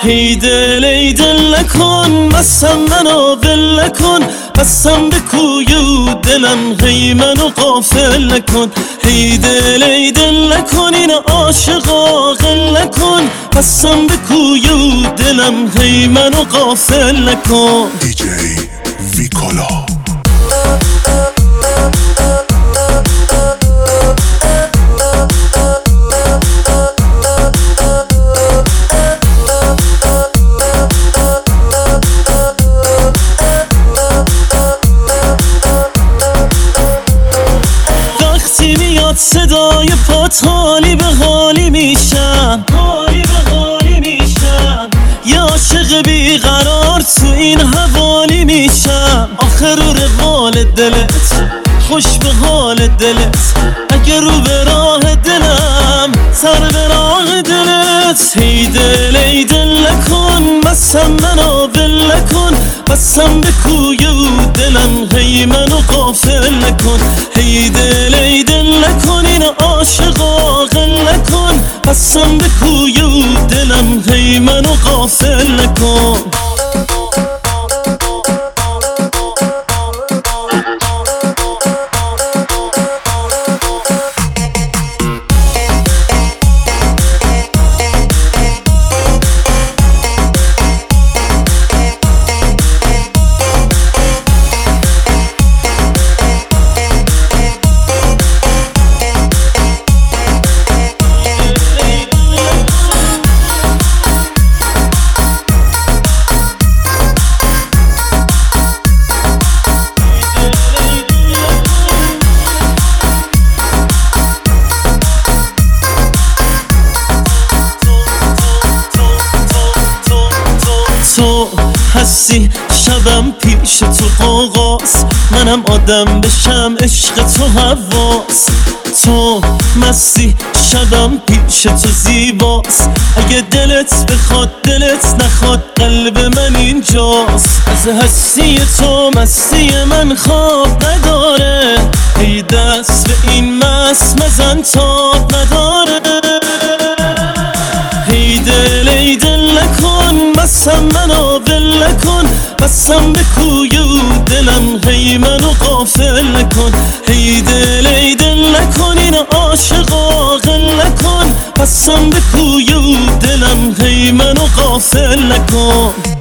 هی دل ای دل نکن مسم منو ول نکن بسم به کوی و دلم هی منو غافل نکن هی دل ای دل نکن این عاشقا غل نکن بسم به کوی و دلم هی منو غافل نکن دیجی ویکالا صدای پات حالی به حالی میشم یه عاشق بیقرار تو این حوالی میشم آخر رو روال دلت خوش به حال دلت اگر رو به راه دلم سر به راه دلت هی دل ای دل نکن مسم منو ول نکن بسم به کوی و دلم هی منو غافل نکن هی دل ای دل نکن این عاشقا غل نکن بسم به کوی و دلم هی منو غافل نکن تو هستی شبم پیش تو قوقاست منم آدم بشم عشق تو حواس تو مستی شبم پیش تو زیباست اگه دلت بخواد دلت نخواد قلب من اینجاست از هستی تو مستی من خواب نداره ای دست به این مست مزن تاب نداره هی دل ای دل نکن مسم منو ول نکن بسم به کوی و دلم هی منو غافل نکن هی دل ای دل نکن این عاشقا غل نکن بسم به کوی و دلم هی منو غافل نکن